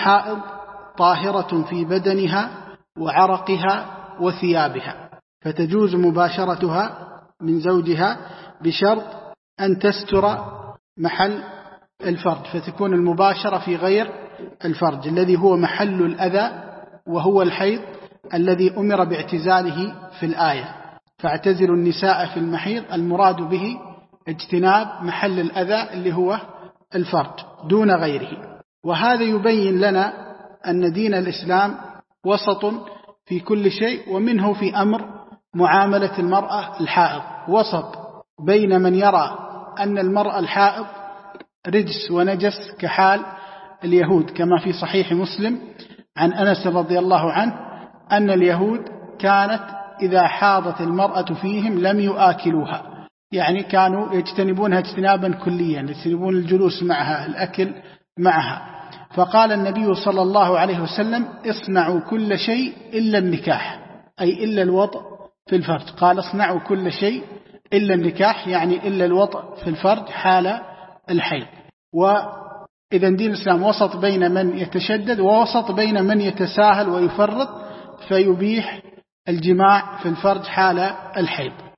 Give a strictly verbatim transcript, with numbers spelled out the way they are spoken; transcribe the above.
الحائض طاهرة في بدنها وعرقها وثيابها، فتجوز مباشرتها من زوجها بشرط أن تستر محل الفرج، فتكون المباشرة في غير الفرج الذي هو محل الأذى، وهو الحيض الذي أمر باعتزاله في الآية. فاعتزلوا النساء في المحيض، المراد به اجتناب محل الأذى اللي هو الفرج دون غيره. وهذا يبين لنا أن دين الإسلام وسط في كل شيء، ومنه في أمر معاملة المرأة الحائض، وسط بين من يرى أن المرأة الحائض رجس ونجس كحال اليهود، كما في صحيح مسلم عن أنس رضي الله عنه أن اليهود كانت إذا حاضت المرأة فيهم لم يآكلوها، يعني كانوا يجتنبونها اجتنابا كليا، يجتنبون الجلوس معها، الأكل معها. فقال النبي صلى الله عليه وسلم: اصنعوا كل شيء إلا النكاح، أي إلا الوطء في الفرج. قال: اصنعوا كل شيء إلا النكاح، يعني إلا الوطء في الفرج حال الحيض. وإذا دين الإسلام وسط بين من يتشدد ووسط بين من يتساهل ويفرط، فيبيح الجماع في الفرج حال الحيض.